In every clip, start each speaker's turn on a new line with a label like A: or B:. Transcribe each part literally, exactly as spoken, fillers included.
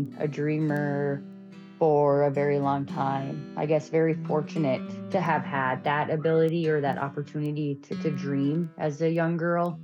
A: been a dreamer for a very long time. I guess very fortunate to have had that ability or that opportunity to, to dream as a young girl.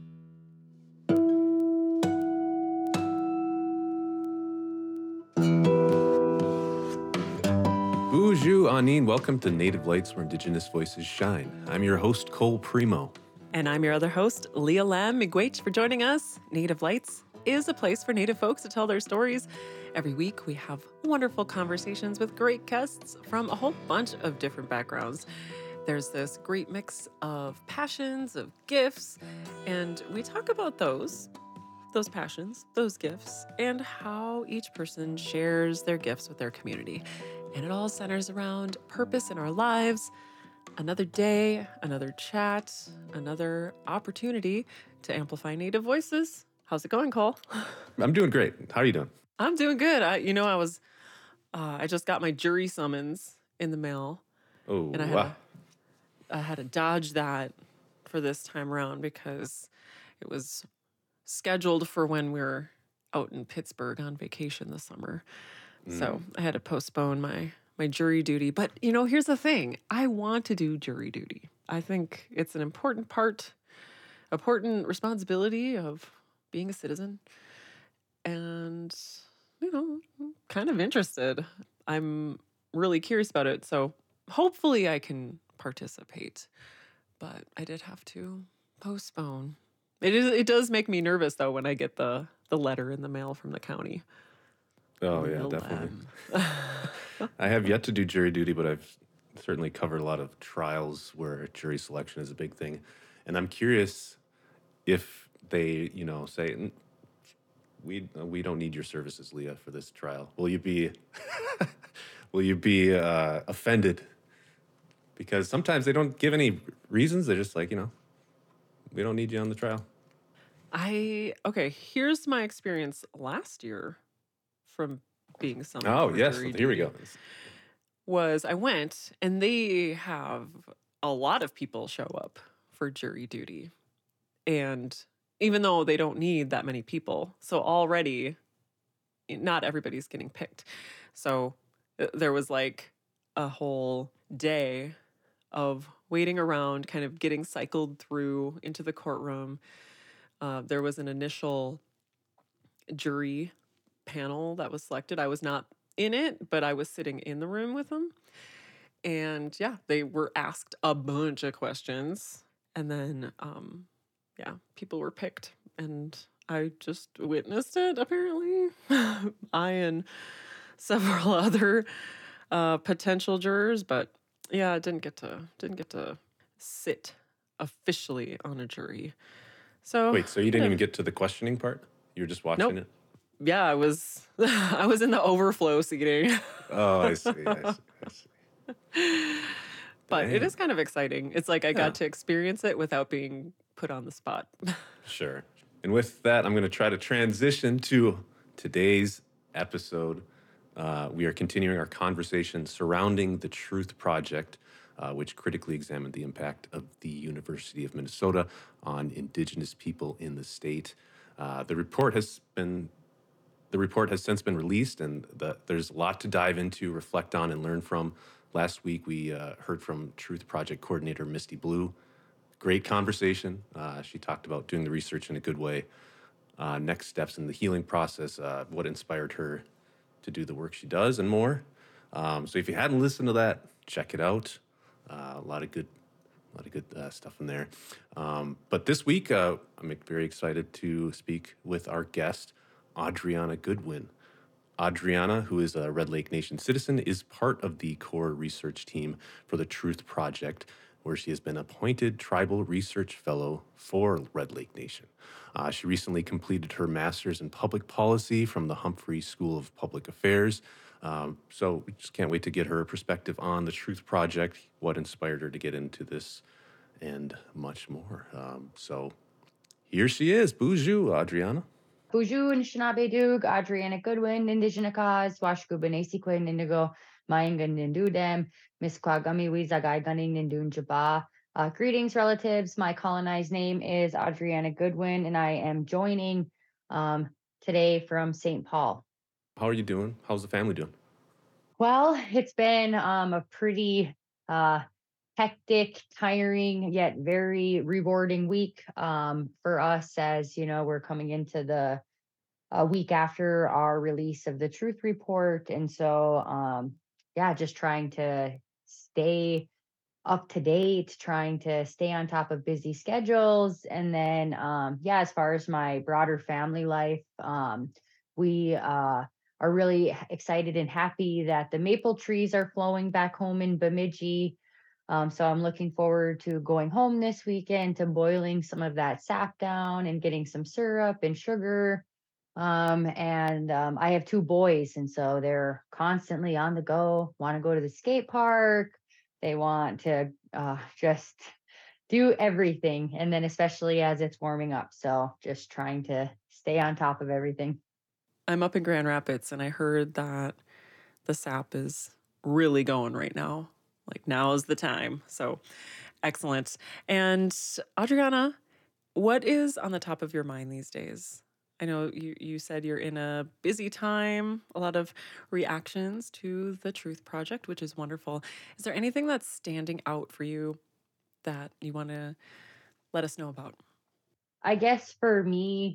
B: Bonjour, Anine. Welcome to Native Lights, where Indigenous voices shine. I'm your host, Cole Primo.
C: And I'm your other host, Leah Lam Miigwech, for joining us. Native Lights is a place for Native folks to tell their stories. Every week, we have wonderful conversations with great guests from a whole bunch of different backgrounds. There's this great mix of passions, of gifts, and we talk about those, those passions, those gifts, and how each person shares their gifts with their community. And it all centers around purpose in our lives. Another day, another chat, another opportunity to amplify Native voices. How's it going, Cole?
B: I'm doing great. How are you doing?
C: I'm doing good. I, you know, I was, uh, I just got my jury summons in the mail.
B: Oh,
C: and I had,
B: wow.
C: to, I had to dodge that for this time around because it was scheduled for when we were out in Pittsburgh on vacation this summer. Mm. So I had to postpone my my jury duty. But, you know, here's the thing. I want to do jury duty. I think it's an important part, important responsibility of being a citizen. And, you know, I'm kind of interested. I'm really curious about it. So hopefully I can participate. But I did have to postpone. It is. It does make me nervous, though, when I get the, the letter in the mail from the county.
B: Oh, yeah, definitely. I have yet to do jury duty, but I've certainly covered a lot of trials where jury selection is a big thing. And I'm curious if they, you know, say, we we don't need your services, Leah, for this trial. Will you be, will you be uh, offended? Because sometimes they don't give any reasons. They're just like, you know, we don't need you on the trial.
C: I, okay, here's my experience last year from being summoned.
B: Oh, yes. Here we go.
C: Was I went, and they have a lot of people show up for jury duty. And even though they don't need that many people, so already not everybody's getting picked. So there was like a whole day of waiting around, kind of getting cycled through into the courtroom. Uh, there was an initial jury panel that was selected. I was not in it, but I was sitting in the room with them. And yeah, they were asked a bunch of questions. And then, um, yeah, people were picked. And I just witnessed it, apparently. I and several other uh, potential jurors. But yeah, I didn't get to didn't get to sit officially on a jury. So
B: wait, so you didn't even get to the questioning part? You were just watching
C: nope.
B: it?
C: Yeah, I was I was in the overflow seating.
B: Oh, I see, I see, I see.
C: But
B: Dang.
C: it is kind of exciting. It's like I
B: Yeah.
C: got to experience it without being put on the spot.
B: Sure. And with that, I'm going to try to transition to today's episode. Uh, we are continuing our conversation surrounding the Truth Project, uh, which critically examined the impact of the University of Minnesota on Indigenous people in the state. Uh, the report has been The report has since been released, and the, there's a lot to dive into, reflect on, and learn from. Last week, we uh, heard from Truth Project coordinator Misty Blue. Great conversation. Uh, she talked about doing the research in a good way, uh, next steps in the healing process, uh, what inspired her to do the work she does, and more. Um, so if you hadn't listened to that, check it out. Uh, a lot of good, a lot of good uh, stuff in there. Um, but this week, uh, I'm very excited to speak with our guest, Adriana Goodwin. Adriana, who is a Red Lake Nation citizen, is part of the core research team for the Truth Project, where she has been appointed Tribal Research Fellow for Red Lake Nation. Uh, she recently completed her master's in public policy from the Humphrey School of Public Affairs. Um, so we just can't wait to get her perspective on the Truth Project, what inspired her to get into this, and much more. Um, so here she is. Bonjour, Adriana.
A: Bonjour, Anishinaabe Dug, Adriana Goodwin, Indigenous, Washku Benesequin, Indigo, Mayangan Nindudem, Miss Kwagami Wizagai Gunning Nindun Jaba. Uh, greetings, relatives. My colonized name is Adriana Goodwin, and I am joining um, today from Saint Paul.
B: How are you doing? How's the family doing?
A: Well, it's been um, a pretty uh, hectic, tiring, yet very rewarding week um, for us as, you know, we're coming into the a week after our release of the Truth Report. And so, um, yeah, just trying to stay up to date, trying to stay on top of busy schedules. And then, um, yeah, as far as my broader family life, um, we uh, are really h- excited and happy that the maple trees are flowing back home in Bemidji. Um, so I'm looking forward to going home this weekend to boiling some of that sap down and getting some syrup and sugar. Um, and um, I have two boys, and so they're constantly on the go, want to go to the skate park, they want to uh, just do everything. And then, especially as it's warming up. So, just trying to stay on top of everything.
C: I'm up in Grand Rapids and I heard that the sap is really going right now. Like now is the time. So excellent. And Adriana, what is on the top of your mind these days? I know you, you said you're in a busy time, a lot of reactions to the Truth Project, which is wonderful. Is there anything that's standing out for you that you want to let us know about?
A: I guess for me,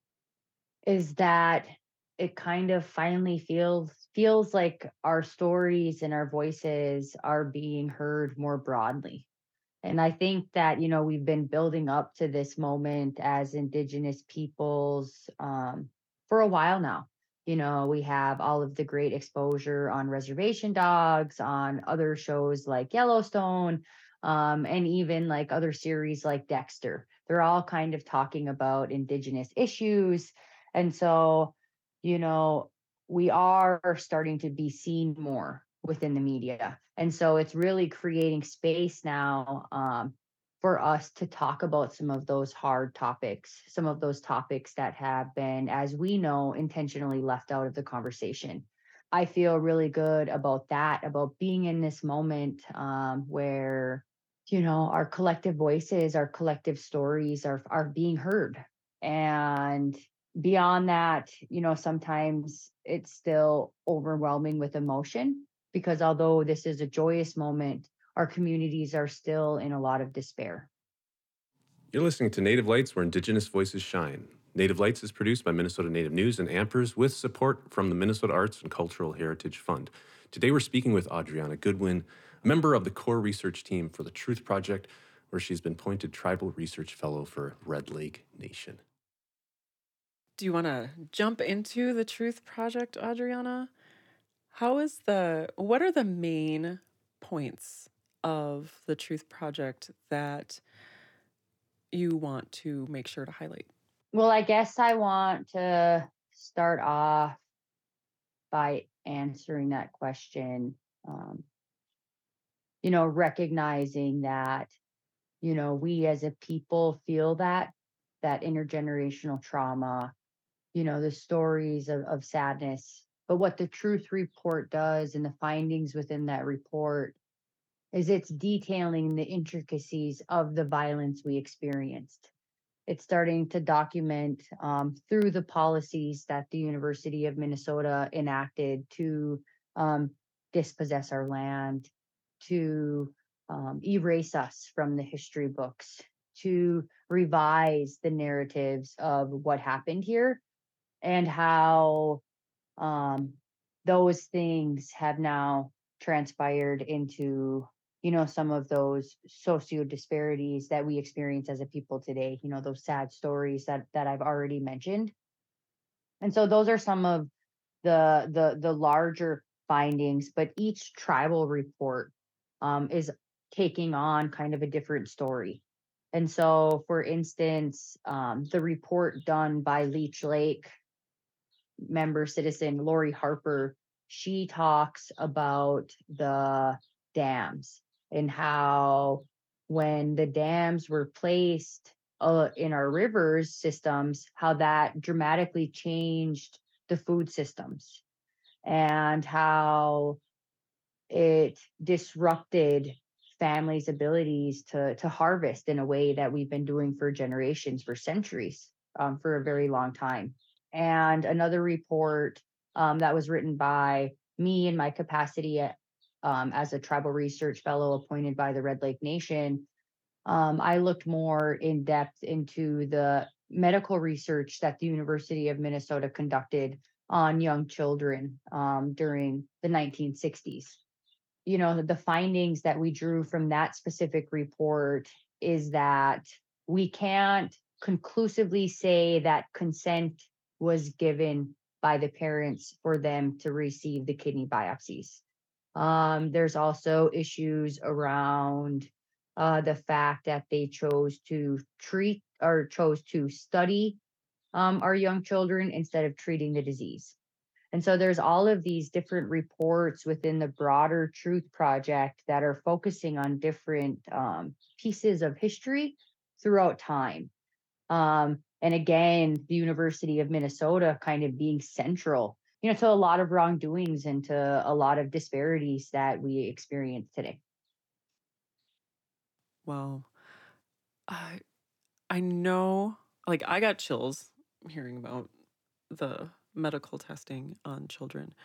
A: is that it kind of finally feels feels like our stories and our voices are being heard more broadly. And I think that, you know, we've been building up to this moment as Indigenous peoples um, for a while now. You know, we have all of the great exposure on reservation dogs, on other shows like Yellowstone, um, and even like other series like Dexter. They're all kind of talking about Indigenous issues. And so, you know, we are starting to be seen more within the media. And so it's really creating space now um, for us to talk about some of those hard topics, some of those topics that have been, as we know, intentionally left out of the conversation. I feel really good about that, about being in this moment um, where, you know, our collective voices, our collective stories are are being heard. And beyond that, you know, sometimes it's still overwhelming with emotion because although this is a joyous moment, our communities are still in a lot of despair.
B: You're listening to Native Lights, where Indigenous voices shine. Native Lights is produced by Minnesota Native News and Ampers with support from the Minnesota Arts and Cultural Heritage Fund. Today we're speaking with Adriana Goodwin, a member of the core research team for the Truth Project, where she's been appointed Tribal Research Fellow for Red Lake Nation.
C: Do you want to jump into the Truth Project, Adriana? How is the, what are the main points of the Truth Project that you want to make sure to highlight?
A: Well, I guess I want to start off by answering that question, um, you know, recognizing that, you know, we as a people feel that, that intergenerational trauma, you know, the stories of, of sadness. But what the Truth Report does and the findings within that report is it's detailing the intricacies of the violence we experienced. It's starting to document um, through the policies that the University of Minnesota enacted to um, dispossess our land, to um, erase us from the history books, to revise the narratives of what happened here and how um, those things have now transpired into, you know, some of those socio disparities that we experience as a people today, you know, those sad stories that that I've already mentioned. And so those are some of the the the larger findings, but each tribal report um, is taking on kind of a different story. And so, for instance, um, the report done by Leech Lake member citizen Lori Harper, she talks about the dams and how when the dams were placed uh, in our rivers systems, how that dramatically changed the food systems and how it disrupted families' abilities to to harvest in a way that we've been doing for generations, for centuries, um, for a very long time. And another report um, that was written by me in my capacity at, um, as a tribal research fellow appointed by the Red Lake Nation. um, I looked more in depth into the medical research that the University of Minnesota conducted on young children um, during the nineteen sixties. You know, the findings that we drew from that specific report is that we can't conclusively say that consent was given by the parents for them to receive the kidney biopsies. Um, there's also issues around uh, the fact that they chose to treat or chose to study um, our young children instead of treating the disease. And so there's all of these different reports within the broader Truth Project that are focusing on different um, pieces of history throughout time. Um, and again, the University of Minnesota kind of being central, you know, to a lot of wrongdoings and to a lot of disparities that we experience today.
C: Well, I I know, like, I got chills hearing about the medical testing on children.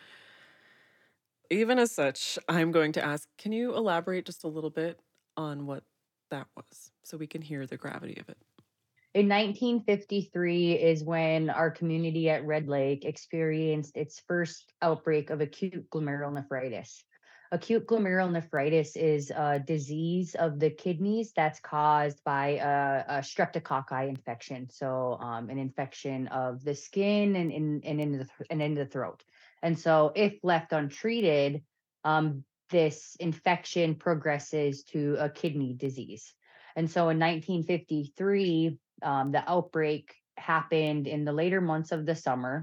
C: Even as such, I'm going to ask, can you elaborate just a little bit on what that was so we can hear the gravity of it?
A: In nineteen fifty-three is when our community at Red Lake experienced its first outbreak of acute glomerulonephritis. Acute glomerulonephritis is a disease of the kidneys that's caused by a, a streptococci infection. So, um, an infection of the skin and in and into the th- and into the throat. And so, if left untreated, um, this infection progresses to a kidney disease. And so, in nineteen fifty-three, um, the outbreak happened in the later months of the summer,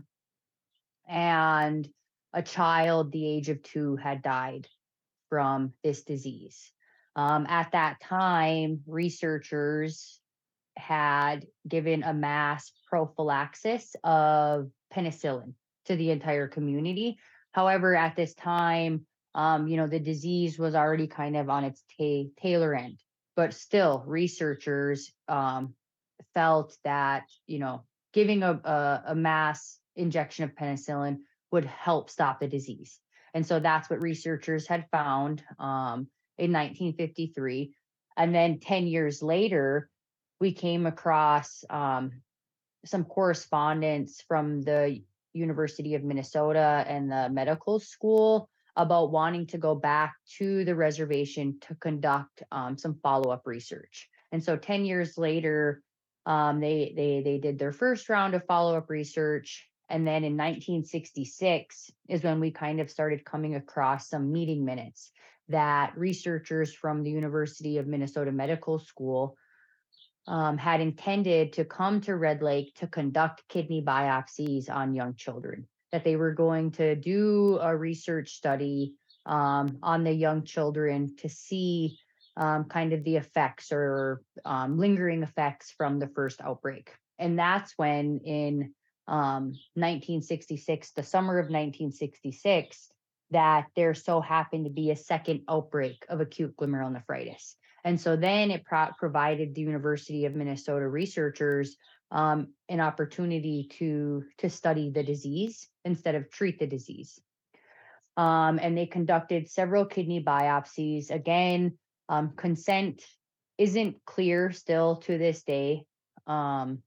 A: and a child the age of two had died from this disease. Um, at that time, researchers had given a mass prophylaxis of penicillin to the entire community. However, at this time, um, you know, the disease was already kind of on its ta- tailor end, but still, researchers um, felt that, you know, giving a, a, a mass injection of penicillin would help stop the disease. And so that's what researchers had found um, in nineteen fifty-three. And then ten years later, we came across um, some correspondence from the University of Minnesota and the medical school about wanting to go back to the reservation to conduct um, some follow-up research. And so ten years later, um, they they they did their first round of follow-up research. And then in nineteen sixty-six is when we kind of started coming across some meeting minutes that researchers from the University of Minnesota Medical School um, had intended to come to Red Lake to conduct kidney biopsies on young children, that they were going to do a research study um, on the young children to see um, kind of the effects or um, lingering effects from the first outbreak. And that's when in um, nineteen sixty-six, the summer of nineteen sixty-six, that there so happened to be a second outbreak of acute glomerulonephritis. And so then it pro- provided the University of Minnesota researchers um, an opportunity to to study the disease instead of treat the disease. Um, and they conducted several kidney biopsies. Again, um, consent isn't clear still to this day. Um,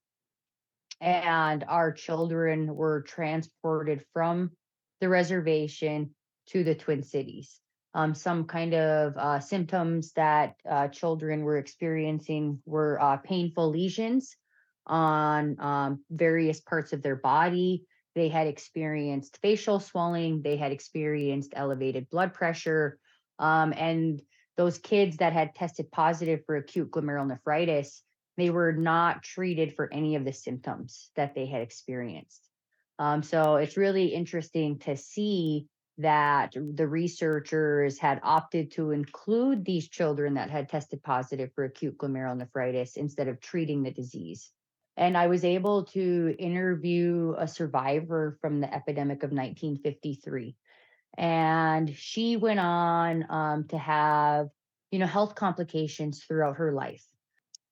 A: and our children were transported from the reservation to the Twin Cities. Um, some kind of uh, symptoms that uh, children were experiencing were uh, painful lesions on um, various parts of their body. They had experienced facial swelling. They had experienced elevated blood pressure. Um, and those kids that had tested positive for acute glomerulonephritis, they were not treated for any of the symptoms that they had experienced. Um, so it's really interesting to see that the researchers had opted to include these children that had tested positive for acute glomerulonephritis instead of treating the disease. And I was able to interview a survivor from the epidemic of nineteen fifty-three. And she went on um, to have, you know, health complications throughout her life.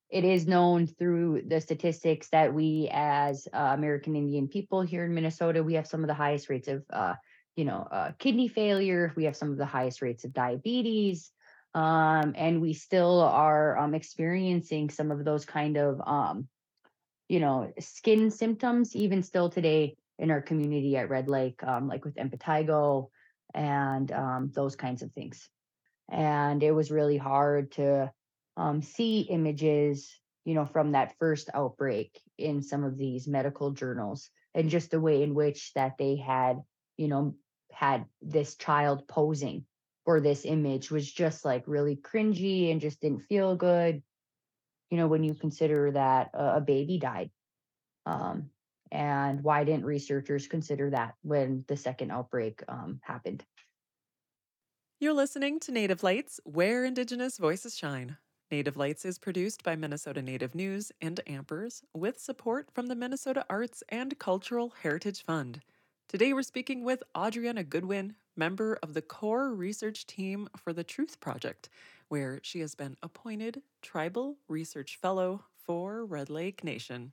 A: it is known through the statistics that we, as uh, American Indian people here in Minnesota, we have some of the highest rates of, uh, you know, uh, kidney failure. We have some of the highest rates of diabetes, um, and we still are um, experiencing some of those kind of, um, you know, skin symptoms even still today in our community at Red Lake, um, like with impetigo and um, those kinds of things. And it was really hard to um, see images, you know, from that first outbreak in some of these medical journals, and just the way in which that they had, you know, had this child posing for this image was just like really cringy and just didn't feel good, you know, when you consider that a, a baby died. Um, and why didn't researchers consider that when the second outbreak um, happened?
C: You're listening to Native Lights, where Indigenous voices shine. Native Lights is produced by Minnesota Native News and Ampers with support from the Minnesota Arts and Cultural Heritage Fund. Today we're speaking with Adriana Goodwin, member of the core research team for the Truth Project, where she has been appointed Tribal Research Fellow for Red Lake Nation.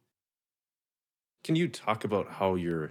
B: Can you talk about how your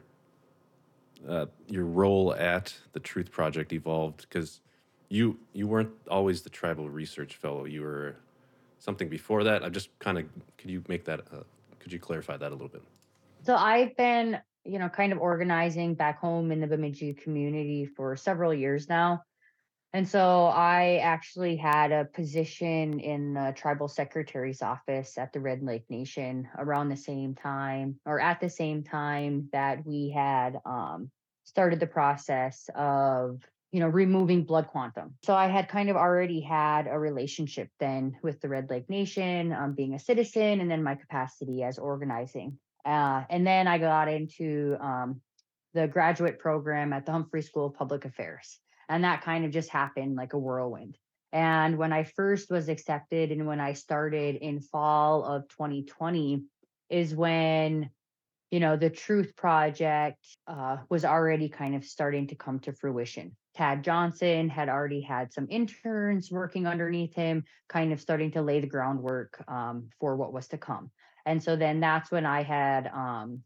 B: uh, your role at the Truth Project evolved? Because you you weren't always the tribal research fellow. You were something before that. I'm just kind of could you make that uh, could you clarify that a little bit?
A: So I've been, you know, kind of organizing back home in the Bemidji community for several years now. And so I actually had a position in the tribal secretary's office at the Red Lake Nation around the same time, or at the same time that we had um, started the process of, you know, removing blood quantum. So I had kind of already had a relationship then with the Red Lake Nation, um, being a citizen, and then my capacity as organizing. Uh, and then I got into um, the graduate program at the Humphrey School of Public Affairs. And that kind of just happened like a whirlwind. And when I first was accepted and when I started in fall of twenty twenty is when, you know, the Truth Project uh, was already kind of starting to come to fruition. Tad Johnson had already had some interns working underneath him, kind of starting to lay the groundwork um, for what was to come. And so then that's when I had um,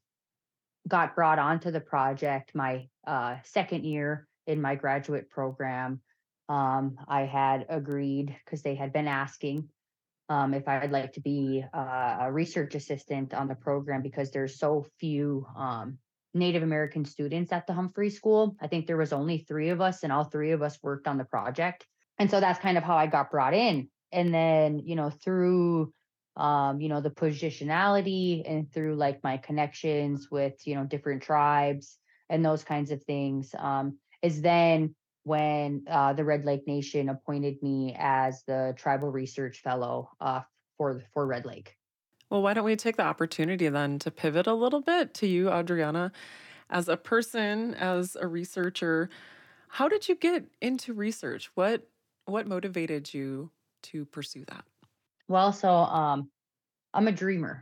A: got brought onto the project my uh, second year in my graduate program. Um, I had agreed because they had been asking um, if I'd like to be uh, a research assistant on the program because there's so few um, Native American students at the Humphrey School. I think there was only three of us, and all three of us worked on the project. And so that's kind of how I got brought in. And then, you know, through um, you know, the positionality and through like my connections with, you know, different tribes and those kinds of things, um, is then when uh, the Red Lake Nation appointed me as the tribal research fellow uh, for for Red Lake.
C: Well, why don't we take the opportunity then to pivot a little bit to you, Adriana, as a person, as a researcher. How did you get into research? What what motivated you to pursue that?
A: Well, so um, I'm a dreamer,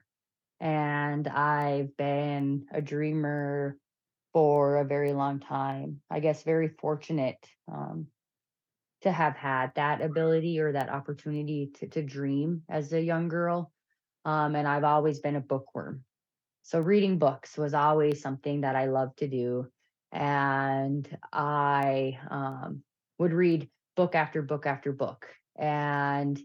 A: and I've been a dreamer for a very long time. I guess very fortunate um, to have had that ability or that opportunity to, to dream as a young girl. Um, and I've always been a bookworm. So reading books was always something that I loved to do. And I um, would read book after book after book. And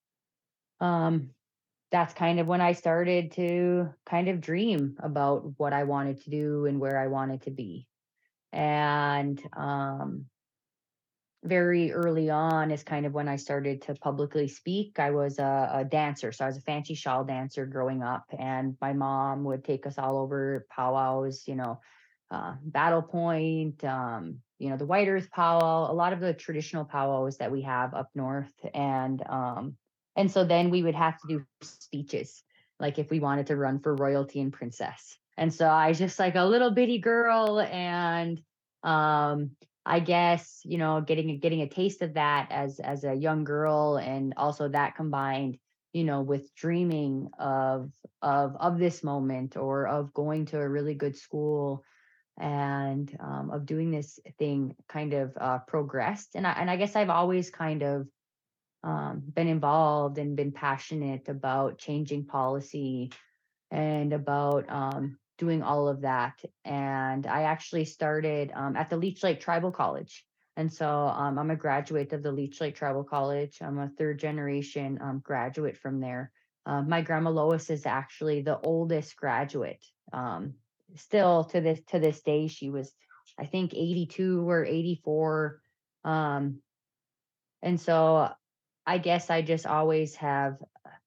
A: um, that's kind of when I started to kind of dream about what I wanted to do and where I wanted to be. And um, very early on is kind of when I started to publicly speak. I was a, a dancer. So I was a fancy shawl dancer growing up, and my mom would take us all over powwows, you know, uh, Battle Point, um, you know, the White Earth powwow, a lot of the traditional powwows that we have up north. And, um, and so then we would have to do speeches, like if we wanted to run for royalty and princess. And so I was just like a little bitty girl, and um, I guess, you know, getting a getting a taste of that as as a young girl, and also that combined, you know, with dreaming of of of this moment, or of going to a really good school, and um, of doing this thing kind of uh, progressed. And I and I guess I've always kind of um, been involved and been passionate about changing policy and about um, doing all of that. And I actually started um, at the Leech Lake Tribal College. And so um, I'm a graduate of the Leech Lake Tribal College. I'm a third generation um, graduate from there. Uh, my grandma Lois is actually the oldest graduate. Um, still to this to this day, she was, I think, eighty-two or eighty-four. Um, and so I guess I just always have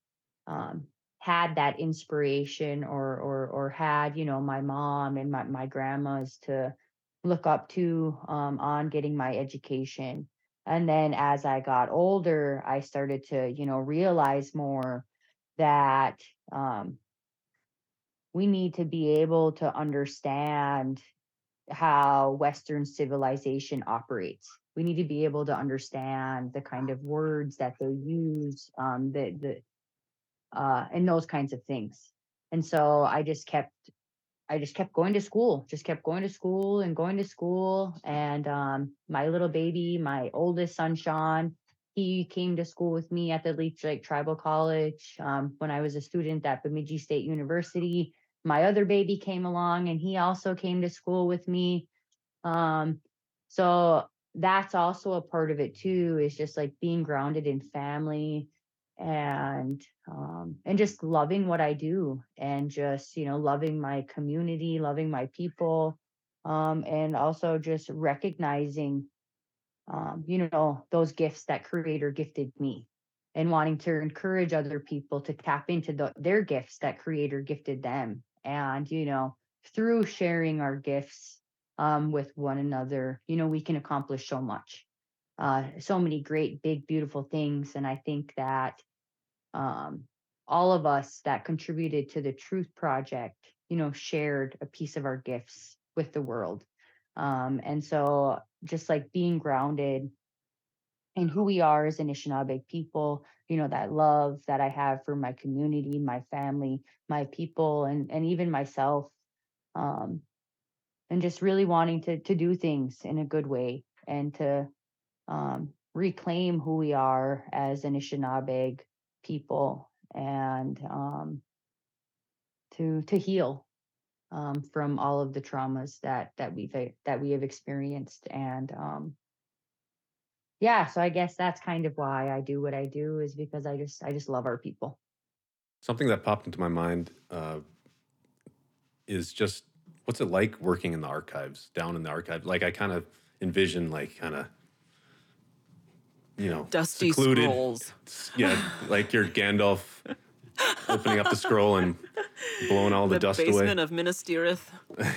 A: um, had that inspiration or or or had, you know, my mom and my, my grandmas to look up to um, on getting my education. And then as I got older, I started to, you know, realize more that um, we need to be able to understand how Western civilization operates. We need to be able to understand the kind of words that they use, um, the the uh, and those kinds of things. And so I just kept I just kept going to school, just kept going to school and going to school. And um, my little baby, my oldest son, Sean, he came to school with me at the Leech Lake Tribal College um, when I was a student at Bemidji State University. My other baby came along and he also came to school with me. Um, so that's also a part of it too, is just like being grounded in family and um and just loving what I do and just, you know, loving my community, loving my people, um, and also just recognizing um, you know, those gifts that creator gifted me and wanting to encourage other people to tap into the, their gifts that creator gifted them. And, you know, through sharing our gifts um, with one another, you know, we can accomplish so much, uh, so many great, big, beautiful things. And I think that um, all of us that contributed to the Truth Project, you know, shared a piece of our gifts with the world. Um, and so just like being grounded in who we are as Anishinaabe people, you know, that love that I have for my community, my family, my people, and and even myself, um, and just really wanting to to do things in a good way and to um, reclaim who we are as Anishinaabe people and um, to to heal um, from all of the traumas that that we've that we have experienced and um, yeah, so I guess that's kind of why I do what I do is because I just I just love our people.
B: Something that popped into my mind uh, is just what's it like working in the archives, down in the archive? Like I kind of envision like kind of, you know,
C: Dusty
B: secluded.
C: scrolls.
B: Yeah, like you're Gandalf opening up the scroll and blowing all the,
C: The
B: dust away.
C: basement of Minas Tirith.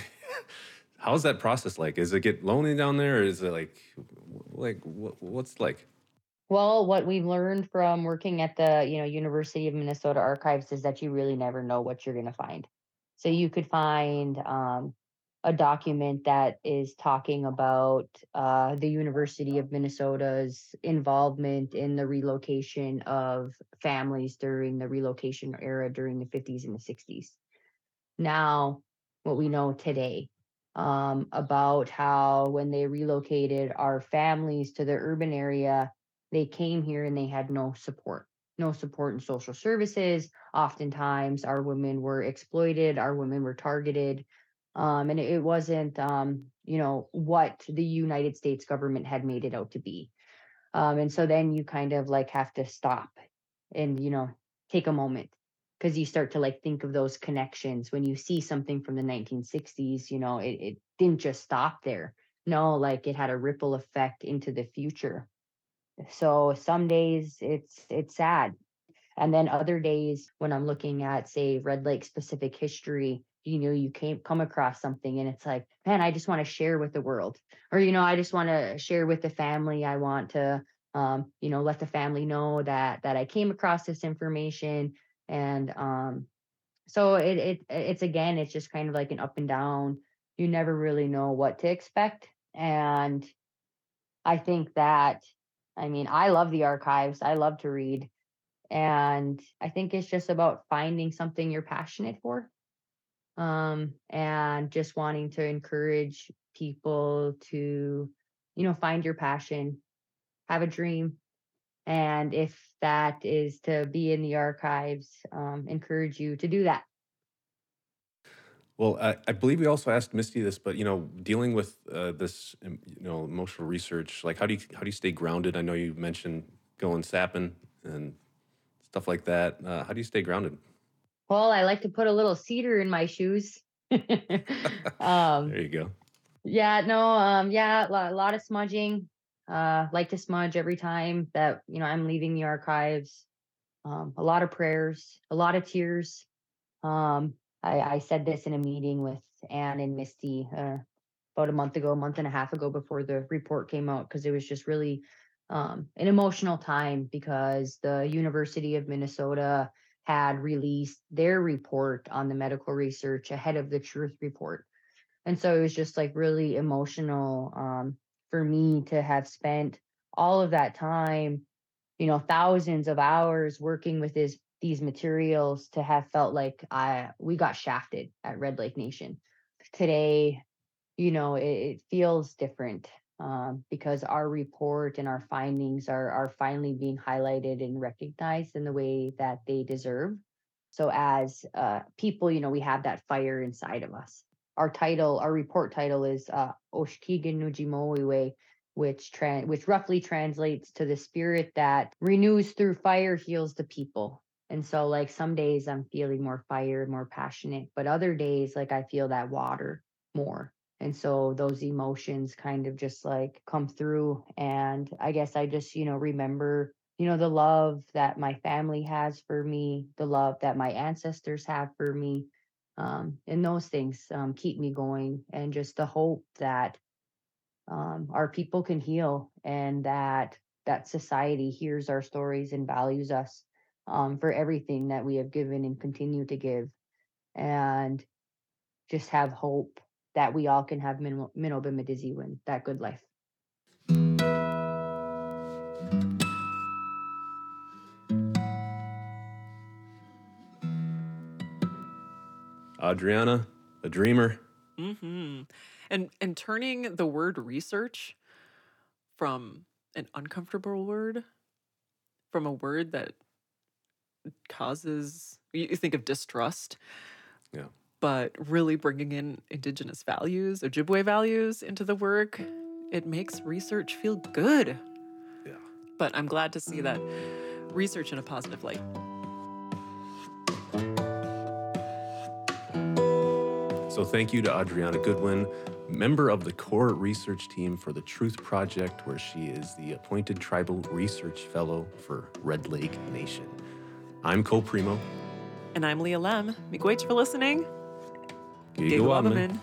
B: How's that process like? Is it get lonely down there, or is it like, like what, what's it like?
A: Well, what we've learned from working at the, you know, University of Minnesota archives is that you really never know what you're going to find. So you could find um, a document that is talking about uh, the University of Minnesota's involvement in the relocation of families during the relocation era during the fifties and the sixties. Now, what we know today um, about how when they relocated our families to the urban area, they came here and they had no support, no support in social services. Oftentimes, our women were exploited, our women were targeted. Um, and it, it wasn't, um, you know, what the United States government had made it out to be. Um, and so then you kind of like have to stop and, you know, take a moment because you start to like think of those connections when you see something from the nineteen sixties, you know, it, it didn't just stop there. No, like it had a ripple effect into the future. So some days it's it's sad. And then other days when I'm looking at, say, Red Lake specific history, you know, you came come across something and it's like, man, I just want to share with the world. Or, you know, I just want to share with the family. I want to um, you know, let the family know that that I came across this information. And um so it it it's again, it's just kind of like an up and down. You never really know what to expect. And I think that I mean, I love the archives. I love to read. And I think it's just about finding something you're passionate for, um, and just wanting to encourage people to, you know, find your passion, have a dream, And if that is to be in the archives, um, encourage you to do that.
B: Well, I, I believe we also asked Misty this, but you know, dealing with uh, this, um, you know, emotional research, like how do you how do you stay grounded? I know you mentioned going sapping and stuff like that. Uh, how do you stay grounded?
A: Well, I like to put a little cedar in my shoes. um,
B: There you go.
A: yeah, no, um, yeah, a lot, a lot of smudging. Uh, like to smudge every time that you know I'm leaving the archives. Um, a lot of prayers, a lot of tears. Um, I, I said this in a meeting with Anne and Misty uh, about a month ago, a month and a half ago before the report came out, because it was just really um, an emotional time because the University of Minnesota had released their report on the medical research ahead of the truth report. And so it was just like really emotional um, for me to have spent all of that time, you know, thousands of hours working with this these materials, to have felt like I we got shafted at Red Lake Nation. Today, you know, it, it feels different um, because our report and our findings are are finally being highlighted and recognized in the way that they deserve. So as uh, people, you know, we have that fire inside of us. Our title, our report title is uh, Oshkigan Nujimowiwe, which tran which roughly translates to the spirit that renews through fire heals the people. And so like some days I'm feeling more fire, more passionate, but other days like I feel that water more. And so those emotions kind of just like come through. And I guess I just, you know, remember, you know, the love that my family has for me, the love that my ancestors have for me. Um, and those things um, keep me going. And just the hope that um, our people can heal, and that that society hears our stories and values us um, for everything that we have given and continue to give. And just have hope that we all can have Minnow Bimadizi that good life.
B: Adriana, a dreamer.
C: Mm-hmm. And and turning the word research from an uncomfortable word, from a word that causes, you you think of distrust,
B: Yeah.
C: but really bringing in Indigenous values, Ojibwe values into the work, it makes research feel good.
B: Yeah.
C: But I'm glad to see that research in a positive light.
B: So thank you to Adriana Goodwin, member of the core research team for the Truth Project, where she is the appointed Tribal Research Fellow for Red Lake Nation. I'm Cole Primo.
C: And I'm Leah Lem. Miigwech for listening.
B: Gigawabamin.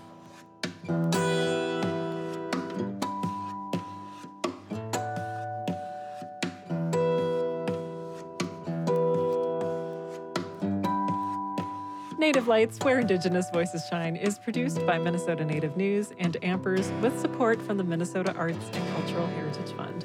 C: Native Lights, Where Indigenous Voices Shine, is produced by Minnesota Native News and Ampers with support from the Minnesota Arts and Cultural Heritage Fund.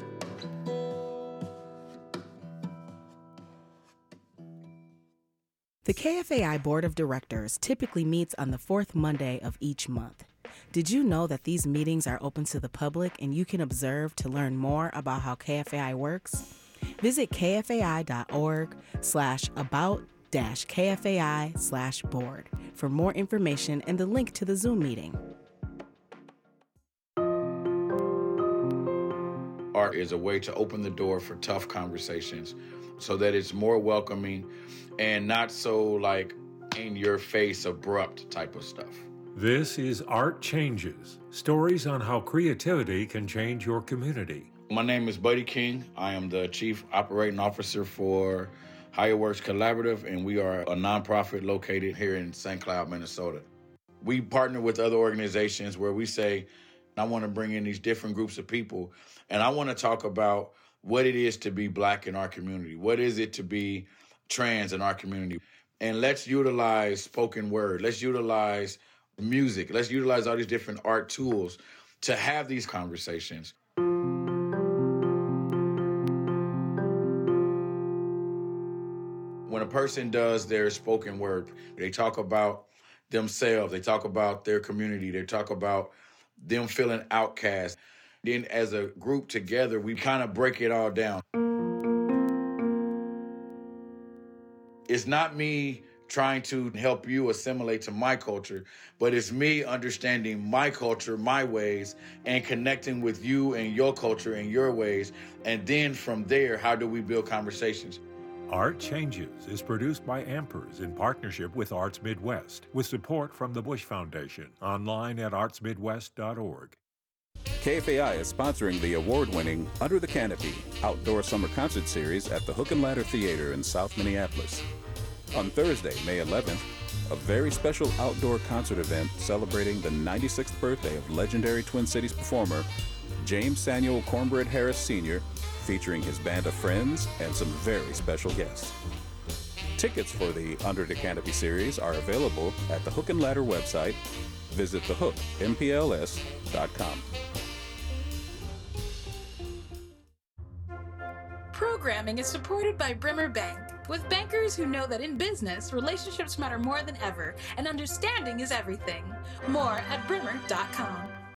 D: The K F A I Board of Directors typically meets on the fourth Monday of each month. Did you know that these meetings are open to the public and you can observe to learn more about how K F A I works? Visit kfai.org slash about dash KFAI slash board for more information and the link to the Zoom meeting.
E: Art is a way to open the door for tough conversations so that it's more welcoming and not so like in your face, abrupt type of stuff.
F: This is Art Changes, stories on how creativity can change your community.
E: My name is Buddy King. I am the Chief Operating Officer for Higher Works Collaborative, and we are a nonprofit located here in Saint Cloud, Minnesota. We partner with other organizations where we say, I want to bring in these different groups of people, and I want to talk about what it is to be Black in our community. What is it to be trans in our community? And let's utilize spoken word. Let's utilize music. Let's utilize all these different art tools to have these conversations. When a person does their spoken word, they talk about themselves, they talk about their community, they talk about them feeling outcast. Then as a group together, we kind of break it all down. It's not me trying to help you assimilate to my culture, but it's me understanding my culture, my ways, and connecting with you and your culture and your ways. And then from there, how do we build conversations?
F: Art Changes is produced by Ampers in partnership with Arts Midwest, with support from the Bush Foundation, online at arts midwest dot org.
G: K F A I is sponsoring the award-winning Under the Canopy Outdoor Summer Concert Series at the Hook and Ladder Theater in South Minneapolis. On Thursday, May eleventh, a very special outdoor concert event celebrating the ninety-sixth birthday of legendary Twin Cities performer James Samuel Cornbread Harris Senior, featuring his band of friends and some very special guests. Tickets for the Under the Canopy series are available at the Hook and Ladder website. Visit the hook m p l s dot com.
H: Programming is supported by Brimmer Bank, with bankers who know that in business, relationships matter more than ever, and understanding is everything. More at brimmer dot com.